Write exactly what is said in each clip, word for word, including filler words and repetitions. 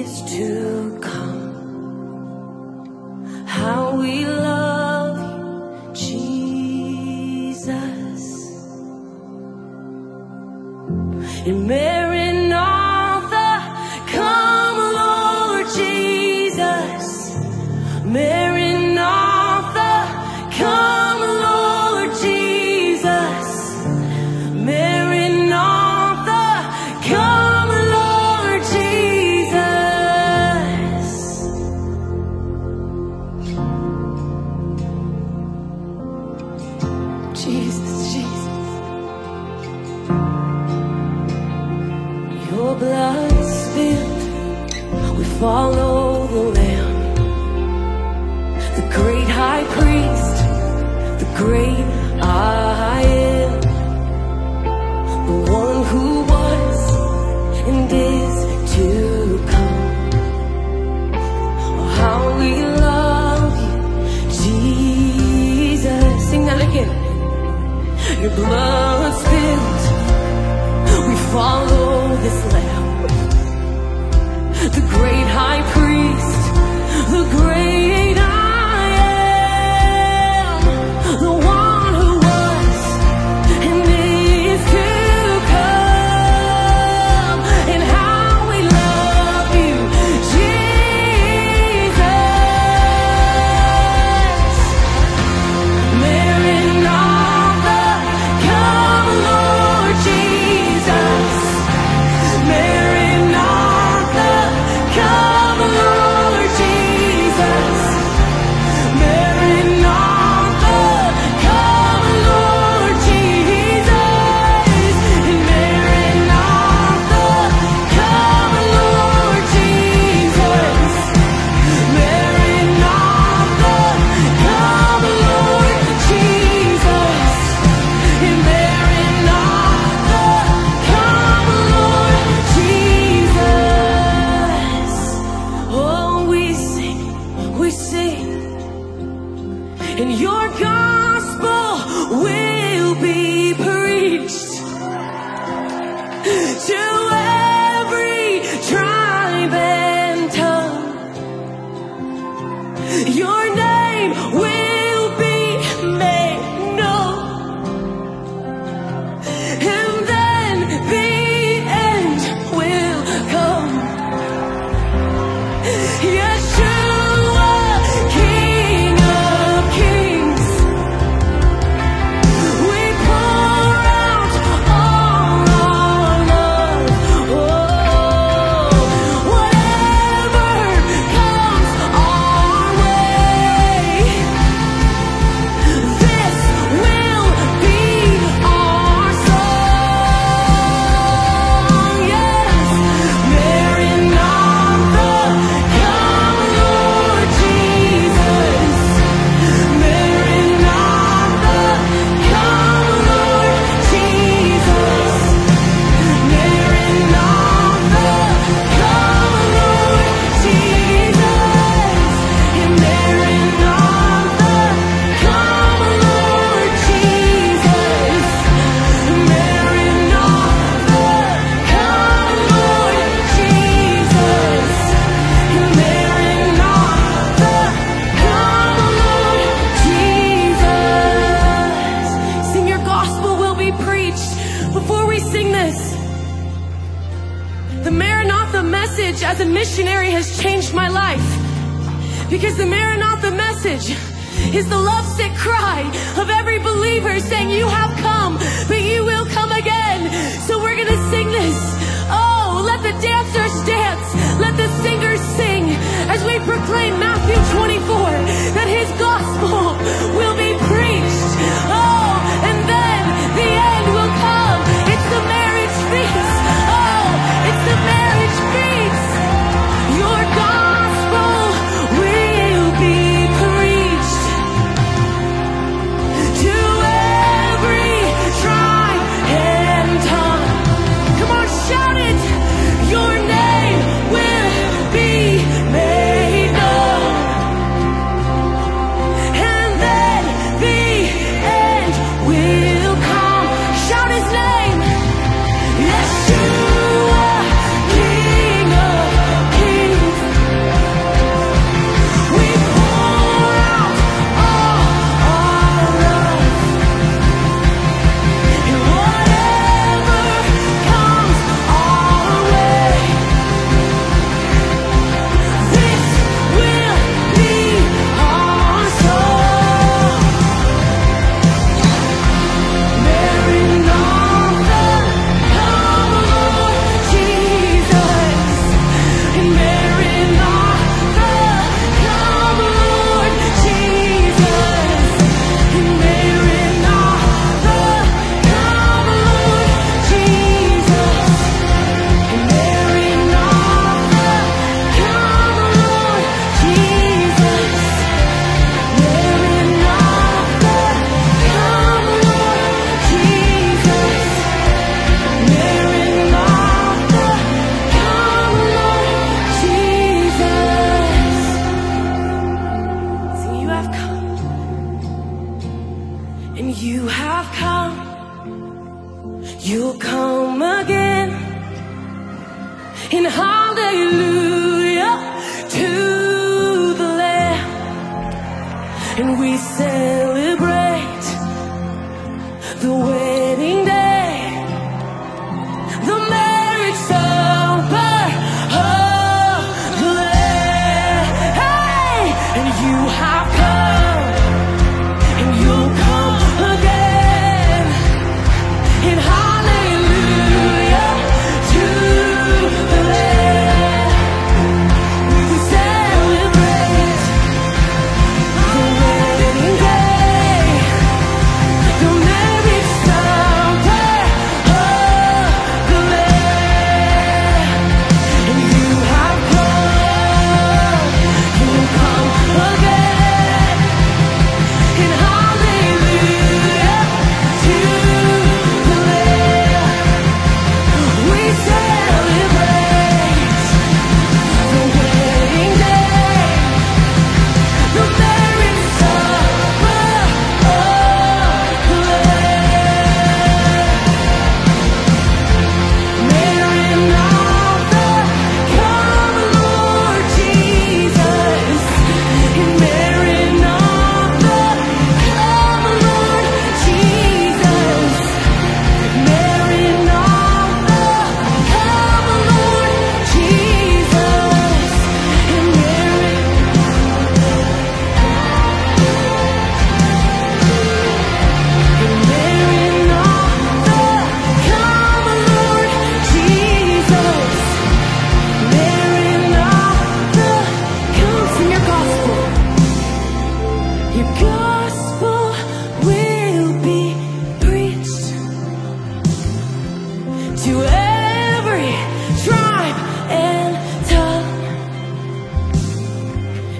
days to come. How we love you, Jesus. And Maranatha, come Lord Jesus. Maranatha, come Lord Jesus. Maranatha, come Lord Jesus. Jesus, Jesus. Your blood spilled, we follow the Lamb. The great high priest, the great I am, the one who was and is to come. Oh, how we love you, Jesus. Sing that again. Your blood spilled, we follow this Lamb. The great high priest, the great I am, the one who was and is to come. And how we love you, Jesus. Maranatha, come Lord Jesus. Maranatha, come Lord Jesus. Maranatha, come Lord Jesus. And Maranatha, come Lord Jesus. Maranatha, come Lord Jesus. And Maranatha, come Lord Jesus. Oh, we sing, we sing, and your gospel will be preached to every tribe and tongue. Your name will be made known, and then the end will come. Yeshua, King of Kings, we pour out all our love. Oh, whatever comes our way, this will be our song. Yes, Maranatha, come Lord Jesus. Maranatha, come Lord Jesus. Maranatha, come Lord Jesus. And Maranatha, come Lord Jesus. Maranatha, come Lord Jesus. And Maranatha, come Lord Jesus. Sing, your gospel will be preached. Before we sing this, the Maranatha message as a missionary has changed my life. Because the Maranatha message is the lovesick cry of every believer saying, you have come, but you will come again. So we're going to sing this. Oh, let the dancers dance. Let the singers sing as we proclaim Matthew twenty-four, that his gospel will be preached. Oh, and then the end will come. It's the marriage feast. Oh, it's the marriage feast. Your gospel will be preached to every tribe and tongue. Come on, shout it. Your name will be made known, and then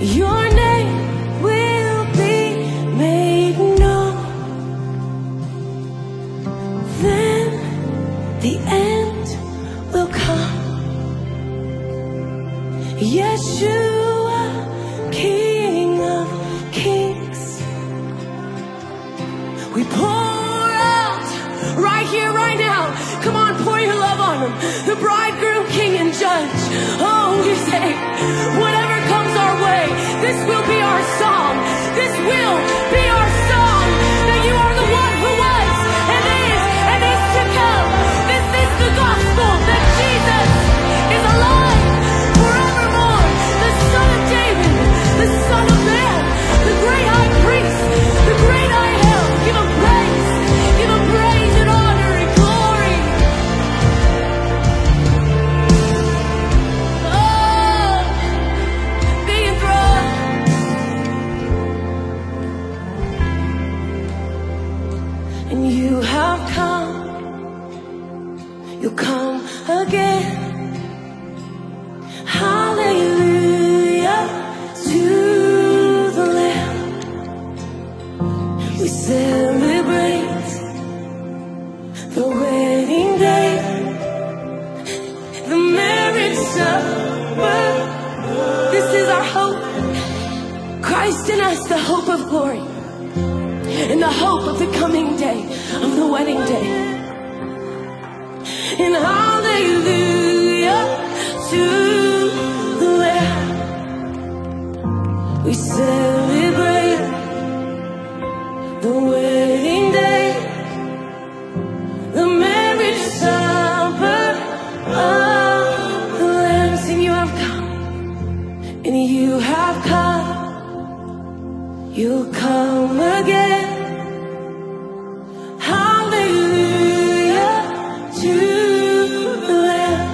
Your name will be made known. Then the end will come. Yeshua, King of Kings. We pour out right here, right now. Come on, pour your love on him. The bridegroom, king, and judge. Oh, we say, whatever comes our way, this will be our song. This will be our song. That you are the one who was, and is, and is to come. This is the gospel that Jesus is alive forevermore. The Son of David, the Son of Man, the great high priest, the great I am. Give him praise. Give him praise and honor and glory. Oh, be enthroned. And you have come. You'll come again. Hallelujah to the Lamb. We celebrate the wedding day, the marriage supper. This is our hope. Christ in us, the hope of glory, and the hope of the coming day, of the wedding day. And hallelujah to the Lamb. We celebrate the wedding day, the marriage supper of the Lamb. Sing, you have come, and you have come. You'll come again. Hallelujah to the Lamb.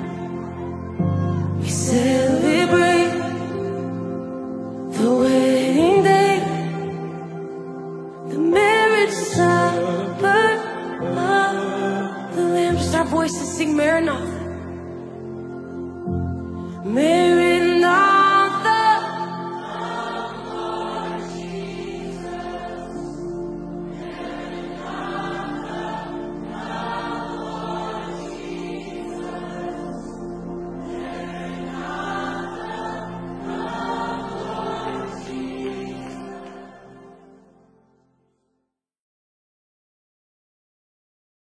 We celebrate the wedding day, the marriage supper of the Lamb. Just our voices sing Maranatha. Maranatha.